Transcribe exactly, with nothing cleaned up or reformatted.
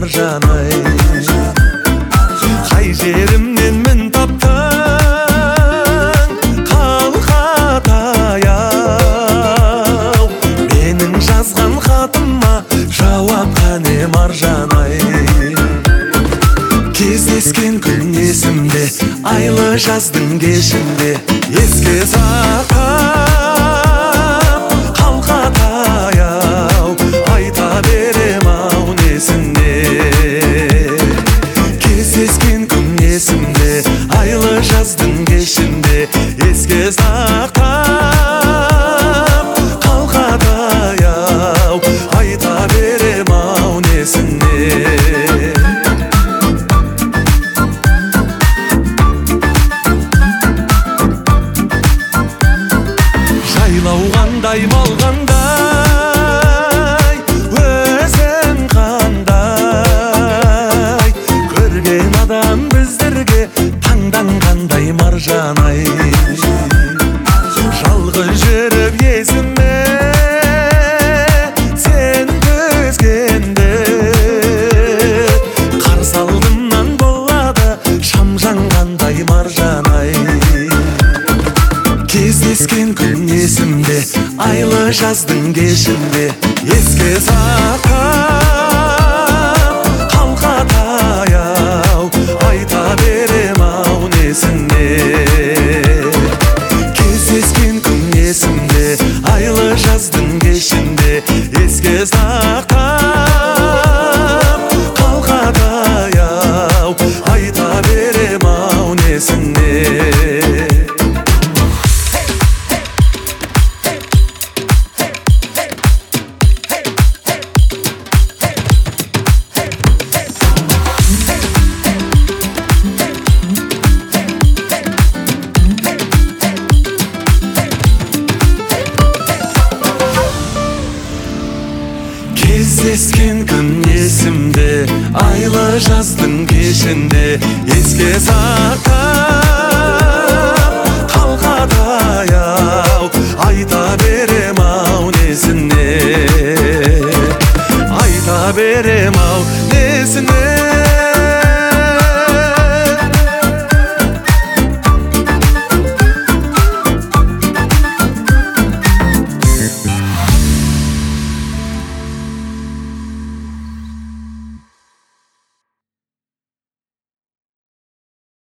маржан-ай. Қай жерімнен мін таптың қалқатай-ау, менің жазған хатыма жауап қане маржан-ай. Кездескен күн есімде, айлы жаздың кешінде, еске сақтап қалқатай-ау, айта берем-ау несіне. Кездескен күн есімде, айлы жаздың кешінде, еске сақтап қалқатай-ау, айта берем-ау несіне. Жайлауғандай малғандай, өзің қандай, көрген адам біздерге таңданғандай маржан-ай. Жалғыз жүріп есіме сен төзгенде, қарсы алдымнан болады шам жанғандай маржан-ай. Кездескен күн есімде, айлы жаздың кешінде, еске сақтап қалқатай-ау, айта берем-ау несіне. Кездескен күн есімде, айлы жаздың кешінде, еске сақтап қалқатай-ау, айта берем-ау несіне. Кездескен күн есімде, айлы жаздың кешінде, еске сақтап қалқатай-ау, айта берем-ау несіне. Айта берем-ау несіне.